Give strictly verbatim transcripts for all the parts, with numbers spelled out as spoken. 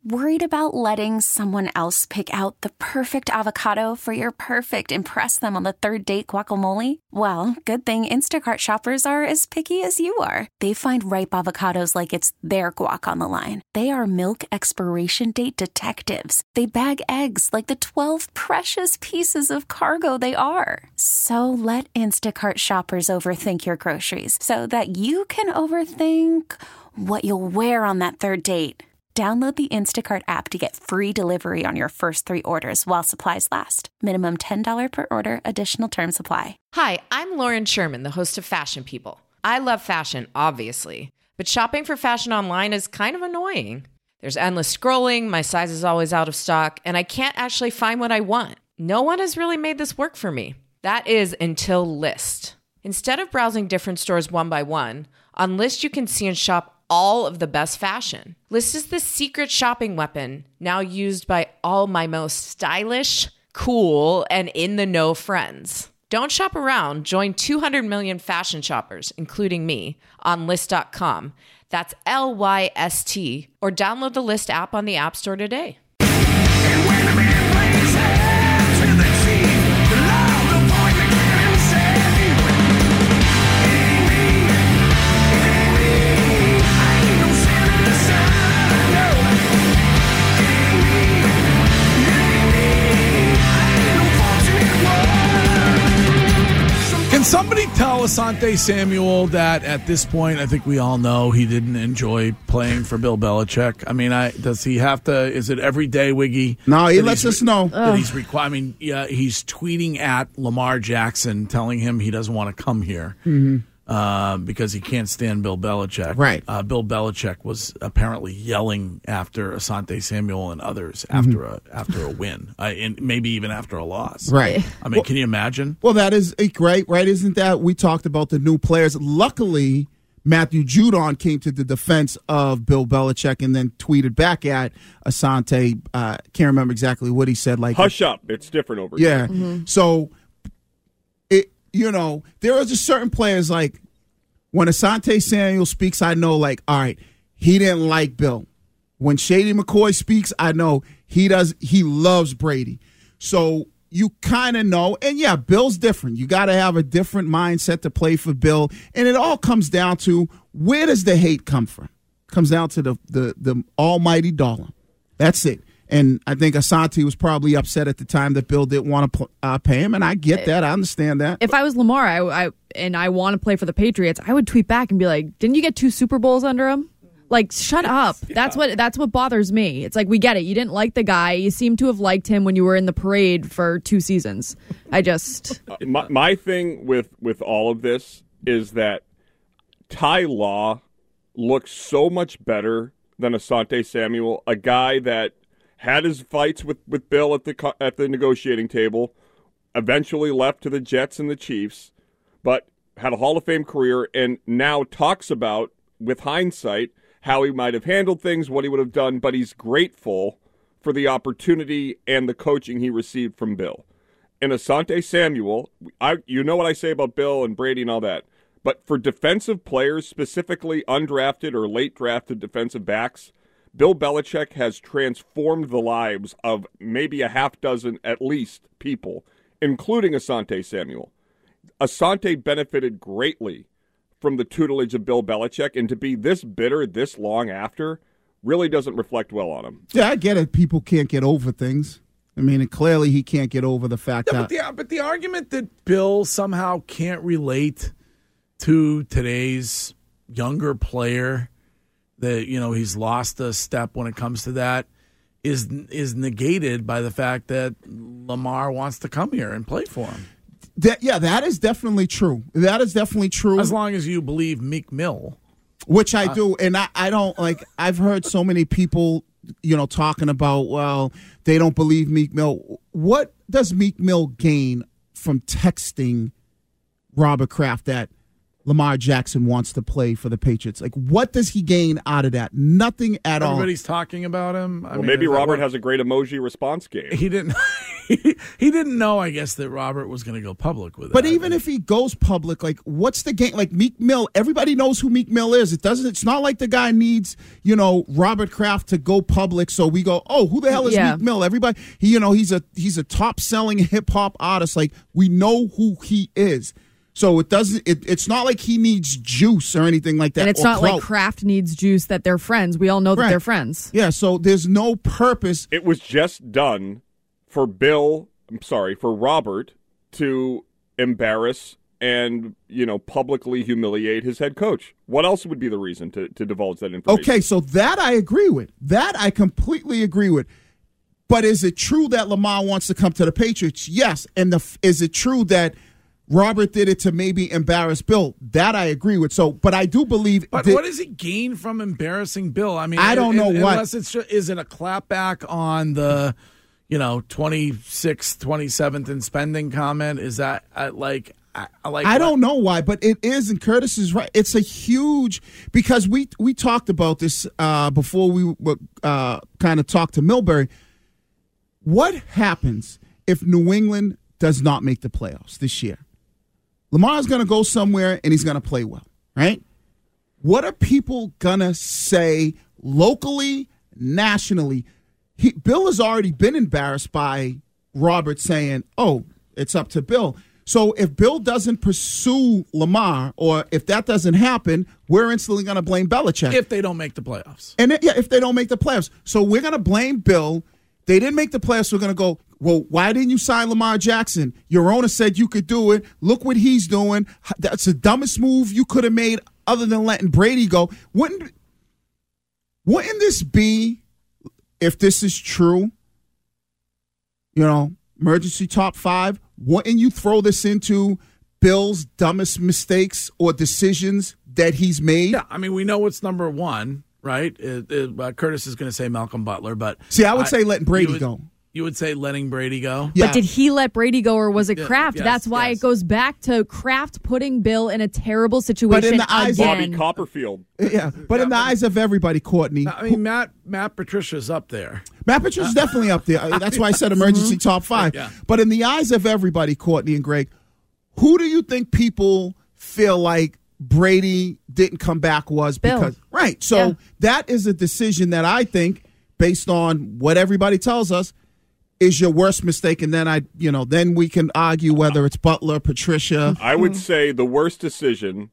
Worried about letting someone else pick out the perfect avocado for your perfect impress them on the third date guacamole? Well, good thing Instacart shoppers are as picky as you are. They find ripe avocados like it's their guac on the line. They are milk expiration date detectives. They bag eggs like the twelve precious pieces of cargo they are. So let Instacart shoppers overthink your groceries so that you can overthink what you'll wear on that third date. Download the Instacart app to get free delivery on your first three orders while supplies last. Minimum ten dollars per order. Additional terms apply. Hi, I'm Lauren Sherman, the host of Fashion People. I love fashion, obviously, but shopping for fashion online is kind of annoying. There's endless scrolling, my size is always out of stock, and I can't actually find what I want. No one has really made this work for me. That is until Lyst. Instead of browsing different stores one by one, on Lyst you can see and shop all of the best fashion. Lyst is the secret shopping weapon now used by all my most stylish, cool, and in-the-know friends. Don't shop around. Join two hundred million fashion shoppers, including me, on Lyst dot com. That's L Y S T. Or download the Lyst app on the App Store today. And when a man plays hands with the chief, the love, the boy, the kid himself, it ain't me, it ain't me. I ain't no Santa son, no. It ain't me, it ain't me. I ain't no fortunate one. Can somebody tell Asante Samuel that at this point, I think we all know he didn't enjoy playing for Bill Belichick? I mean, I does he have to? Is it every day, Wiggy? No, he that lets he's us know. that he's required. I mean, yeah, he's tweeting at Lamar Jackson, telling him he doesn't want to come here Mm-hmm. uh, because he can't stand Bill Belichick. Right. Uh, Bill Belichick was apparently yelling after Asante Samuel and others after Mm-hmm. a after a win, uh, and maybe even after a loss. Right. I mean, can you imagine? Well, that is a great, right? Isn't that? We talked about the new players. Luckily, Matthew Judon came to the defense of Bill Belichick and then tweeted back at Asante. Uh, can't remember exactly what he said. Like, Hush up. It's different over yeah. here. So, it you know, there are just certain players like when Asante Samuel speaks, I know, like, all right, he didn't like Bill. When Shady McCoy speaks, I know he does. He loves Brady. So you kind of know. And, yeah, Bill's different. You got to have a different mindset to play for Bill. And it all comes down to where does the hate come from? Comes down to the the, the almighty dollar. That's it. And I think Asante was probably upset at the time that Bill didn't want to uh, pay him, and I get that. I understand that. If I was Lamar I, I and I want to play for the Patriots, I would tweet back and be like, didn't you get two Super Bowls under him? Like, shut up. Yeah. That's what that's what bothers me. It's like, we get it. You didn't like the guy. You seem to have liked him when you were in the parade for two seasons. I just... Uh, my, my thing with, with all of this is that Ty Law looks so much better than Asante Samuel, a guy that had his fights with, with Bill at the at the negotiating table, eventually left to the Jets and the Chiefs, but had a Hall of Fame career, and now talks about, with hindsight, how he might have handled things, what he would have done, but he's grateful for the opportunity and the coaching he received from Bill. And Asante Samuel, I, you know what I say about Bill and Brady and all that, but for defensive players, specifically undrafted or late drafted defensive backs, Bill Belichick has transformed the lives of maybe a half dozen at least people, including Asante Samuel. Asante benefited greatly from the tutelage of Bill Belichick, and to be this bitter this long after really doesn't reflect well on him. Yeah, I get it. People can't get over things. I mean, and clearly he can't get over the fact Yeah, that... but the, but the argument that Bill somehow can't relate to today's younger player, that, you know, he's lost a step when it comes to that, is is negated by the fact that Lamar wants to come here and play for him. That, yeah, that is definitely true. That is definitely true. As long as you believe Meek Mill. Which I do, and I, I don't, like, I've heard so many people, you know, talking about, well, they don't believe Meek Mill. What does Meek Mill gain from texting Robert Kraft that Lamar Jackson wants to play for the Patriots? Like, what does he gain out of that? Nothing at all. Everybody's talking about him. I well, mean, maybe Robert what, has a great emoji response game. He didn't. he, he didn't know, I guess, that Robert was going to go public with it. But even if he goes public, like, what's the game? Like, Meek Mill, everybody knows who Meek Mill is. It doesn't. It's not like the guy needs, you know, Robert Kraft to go public. So we go, oh, who the hell is Yeah. Meek Mill? Everybody, he, you know, he's a he's a top selling hip hop artist. Like, we know who he is. So it doesn't. It, it's not like he needs juice or anything like that. And it's or not clout. like Kraft needs juice that they're friends. We all know that Right. they're friends. Yeah. So there's no purpose. It was just done for Bill, I'm sorry, for Robert to embarrass and, you know, publicly humiliate his head coach. What else would be the reason to, to divulge that information? Okay, so that I agree with. That I completely agree with. But is it true that Lamar wants to come to the Patriots? Yes. And the, is it true that Robert did it to maybe embarrass Bill? That I agree with. So, but I do believe. But that, what does he gain from embarrassing Bill? I mean, I don't know un- what. Unless it's just, is it a clapback on the, you know, twenty-sixth, twenty-seventh in spending comment? Is that uh, like, I, I like? I what- don't know why, but it is, and Curtis is right. It's a huge, because we we talked about this uh, before we uh, kind of talked to Milbury. What happens if New England does not make the playoffs this year? Lamar's going to go somewhere and he's going to play well, right? What are people going to say locally, nationally? He, Bill has already been embarrassed by Robert saying, oh, it's up to Bill. So if Bill doesn't pursue Lamar, or if that doesn't happen, we're instantly going to blame Belichick. If they don't make the playoffs. And it, yeah, if they don't make the playoffs. So we're going to blame Bill. They didn't make the playoffs. We're going to go, well, why didn't you sign Lamar Jackson? Your owner said you could do it. Look what he's doing. That's the dumbest move you could have made other than letting Brady go. Wouldn't, wouldn't this be, if this is true, you know, emergency top five, wouldn't you throw this into Bill's dumbest mistakes or decisions that he's made? Yeah, I mean, we know what's number one, right? It, it, uh, Curtis is going to say Malcolm Butler, but See, I would say letting Brady you would, go. You would say letting Brady go. Yeah. But did he let Brady go, or was it Yeah, Kraft? yes, That's why yes. it goes back to Kraft putting Bill in a terrible situation But in the eyes of- again. Bobby Copperfield. Yeah, but in the eyes of everybody, Courtney, I mean, Matt Matt Patricia's up there. Matt Patricia's definitely up there. Uh, That's why I said emergency top five. Yeah. But in the eyes of everybody, Courtney and Greg, who do you think people feel like Brady didn't come back was Bill. because right? So Yeah. that is a decision that I think, based on what everybody tells us, is your worst mistake. And then I, you know, then we can argue whether it's Butler, Patricia. I would say the worst decision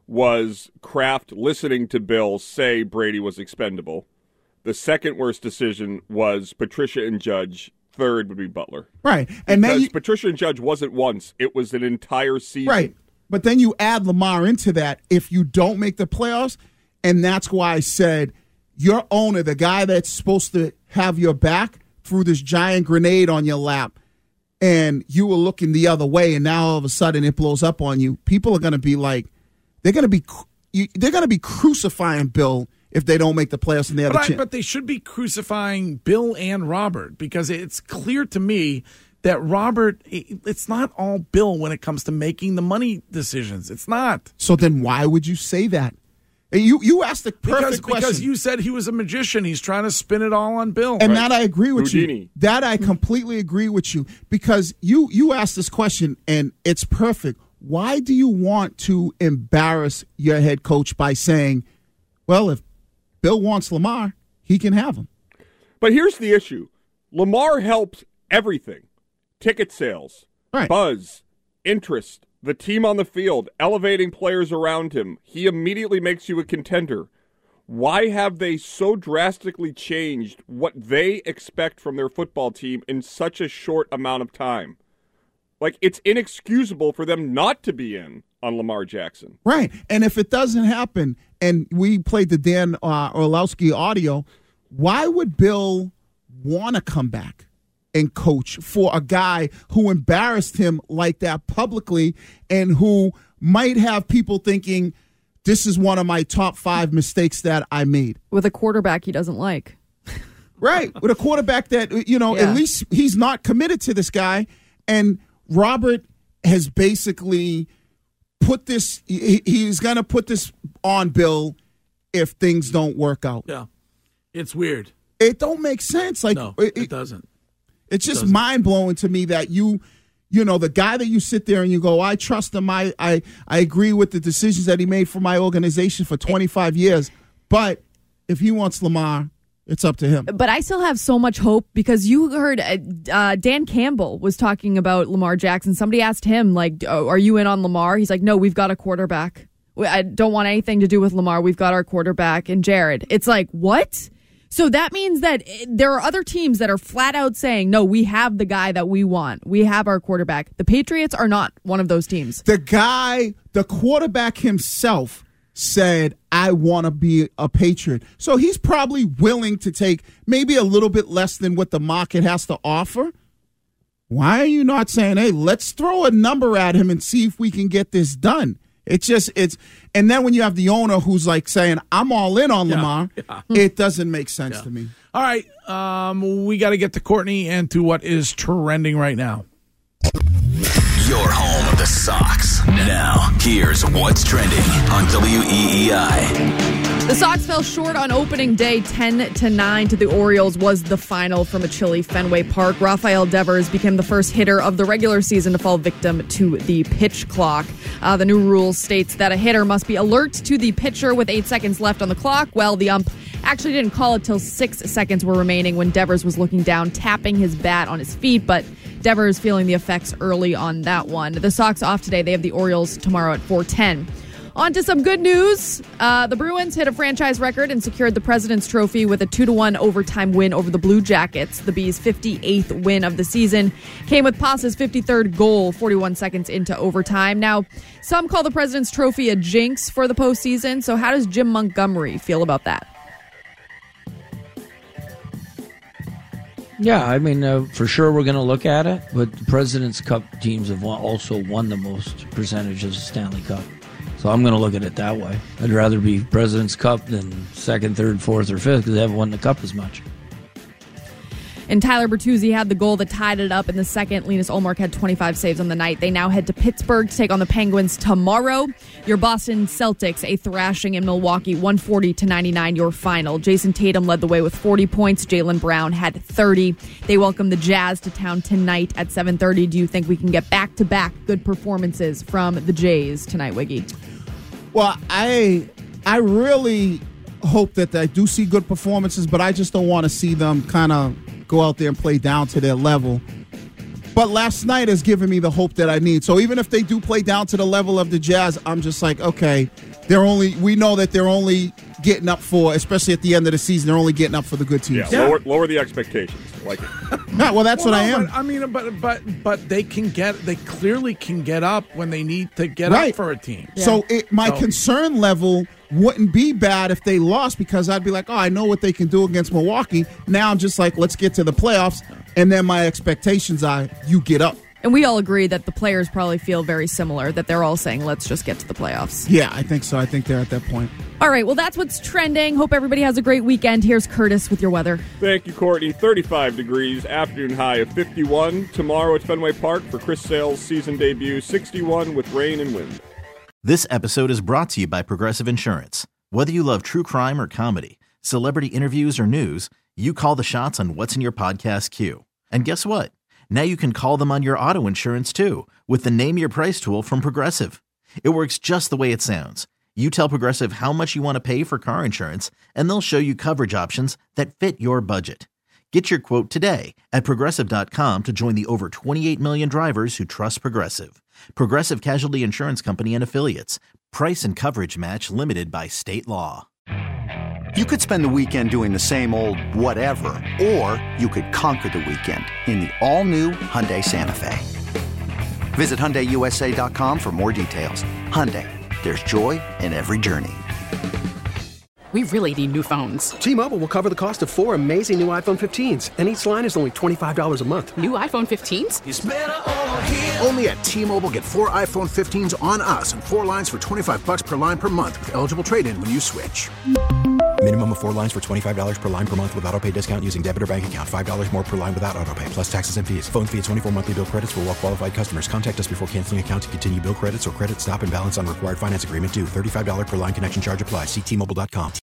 was Kraft listening to Bill say Brady was expendable. The second worst decision was Patricia and Judge. Third would be Butler. Right. And then Because you, Patricia and Judge wasn't once. It was an entire season. right. But then you add Lamar into that if you don't make the playoffs. And that's why I said your owner, the guy that's supposed to have your back, threw this giant grenade on your lap, and you were looking the other way, and now all of a sudden it blows up on you. People are going to be like, they're going to be, they're going to be crucifying Bill if they don't make the playoffs and they have But, a I, chance. but they should be crucifying Bill and Robert, because it's clear to me that Robert, it- it's not all Bill when it comes to making the money decisions. It's not. So then why would you say that? You you asked the perfect Because, question. because you said he was a magician. He's trying to spin it all on Bill. And that I agree with you. Houdini. That I completely agree with you, because you you asked this question and it's perfect. Why do you want to embarrass your head coach by saying, well, if Bill wants Lamar, he can have him? But here's the issue. Lamar helps everything. Ticket sales, Right. buzz, interest, the team on the field, elevating players around him. He immediately makes you a contender. Why have they so drastically changed what they expect from their football team in such a short amount of time? Like, it's inexcusable for them not to be in on Lamar Jackson. Right. And if it doesn't happen, and we played the Dan uh, Orlowski audio, why would Bill want to come back and coach for a guy who embarrassed him like that publicly and who might have people thinking, this is one of my top five mistakes that I made? With a quarterback he doesn't like. Right. With a quarterback that, you know, Yeah. at least he's not committed to this guy. And Robert has basically put this, he, he's going to put this on Bill if things don't work out. Yeah. It's weird. It don't make sense. Like, No, it, it doesn't. It's just mind blowing to me that you, you know, the guy that you sit there and you go, I trust him. I, I, I agree with the decisions that he made for my organization for twenty-five years. But if he wants Lamar, it's up to him. But I still have so much hope because you heard uh, uh, Dan Campbell was talking about Lamar Jackson. Somebody asked him, like, oh, are you in on Lamar? He's like, no, we've got a quarterback. I don't want anything to do with Lamar. We've got our quarterback and Jared. It's like, what? So that means that there are other teams that are flat out saying, no, we have the guy that we want. We have our quarterback. The Patriots are not one of those teams. The guy, the quarterback himself said, I want to be a Patriot. So he's probably willing to take maybe a little bit less than what the market has to offer. Why are you not saying, hey, let's throw a number at him and see if we can get this done? It's just, it's, and then when you have the owner who's like saying, I'm all in on Yeah, Lamar, yeah. it doesn't make sense Yeah. to me. All right, um, we got to get to Courtney and to what is trending right now. Your home of the Sox. Now, here's what's trending on W E E I. The Sox fell short on opening day ten to nine to the Orioles was the final from a chilly Fenway Park. Rafael Devers became the first hitter of the regular season to fall victim to the pitch clock. Uh, the new rule states that a hitter must be alert to the pitcher with eight seconds left on the clock. Well, the ump actually didn't call it till six seconds were remaining when Devers was looking down, tapping his bat on his feet, but Devers feeling the effects early on that one. The Sox off today. They have the Orioles tomorrow at four ten. On to some good news. Uh, the Bruins hit a franchise record and secured the President's Trophy with a two to one overtime win over the Blue Jackets. The Bees' fifty-eighth win of the season came with Pasa's fifty-third goal, forty-one seconds into overtime. Now, some call the President's Trophy a jinx for the postseason. So how does Jim Montgomery feel about that? Yeah, I mean, uh, for sure we're going to look at it, but the President's Cup teams have won, also won the most percentage of the Stanley Cup. So I'm going to look at it that way. I'd rather be President's Cup than second, third, fourth, or fifth because they haven't won the Cup as much. And Tyler Bertuzzi had the goal that tied it up in the second. Linus Ullmark had twenty-five saves on the night. They now head to Pittsburgh to take on the Penguins tomorrow. Your Boston Celtics, a thrashing in Milwaukee, one forty to ninety-nine, your final. Jason Tatum led the way with forty points. Jaylen Brown had thirty. They welcome the Jazz to town tonight at seven thirty. Do you think we can get back-to-back good performances from the Jays tonight, Wiggy? Well, I I really hope that I do see good performances, but I just don't want to see them kind of go out there and play down to their level. But last night has given me the hope that I need. So even if they do play down to the level of the Jazz, I'm just like, okay, they're only. We know that they're only getting up for, especially at the end of the season, they're only getting up for the good teams. Yeah, lower, lower the expectations. I like it. Yeah, well, that's Well, what no, I am. But, I mean, but but but they can get. They clearly can get up when they need to get Right. up for a team. So it, my So- concern level wouldn't be bad if they lost because I'd be like, oh, I know what they can do against Milwaukee. Now I'm just like, let's get to the playoffs. And then my expectations are you get up. And we all agree that the players probably feel very similar, that they're all saying, let's just get to the playoffs. Yeah, I think so. I think they're at that point. All right, well, that's what's trending. Hope everybody has a great weekend. Here's Curtis with your weather. Thank you, Courtney. thirty-five degrees, afternoon high of fifty-one. Tomorrow at Fenway Park for Chris Sale's season debut, sixty-one with rain and wind. This episode is brought to you by Progressive Insurance. Whether you love true crime or comedy, celebrity interviews or news, you call the shots on what's in your podcast queue. And guess what? Now you can call them on your auto insurance too with the Name Your Price tool from Progressive. It works just the way it sounds. You tell Progressive how much you want to pay for car insurance, and they'll show you coverage options that fit your budget. Get your quote today at Progressive dot com to join the over twenty-eight million drivers who trust Progressive. Progressive Casualty Insurance Company and Affiliates. Price and coverage match limited by state law. You could spend the weekend doing the same old whatever, or you could conquer the weekend in the all-new Hyundai Santa Fe. Visit Hyundai U S A dot com for more details. Hyundai, there's joy in every journey. We really need new phones. T-Mobile will cover the cost of four amazing new iPhone fifteens, and each line is only twenty-five dollars a month. New iPhone fifteens? It's better over here. Only at T-Mobile, get four iPhone fifteens on us and four lines for twenty-five bucks per line per month with eligible trade-in when you switch. Minimum of four lines for twenty-five dollars per line per month with autopay discount using debit or bank account. five dollars more per line without autopay, plus taxes and fees. Phone fee at twenty-four monthly bill credits for well-qualified customers. Contact us before canceling account to continue bill credits or credit stop and balance on required finance agreement due. thirty-five dollars per line connection charge applies. See T Mobile dot com.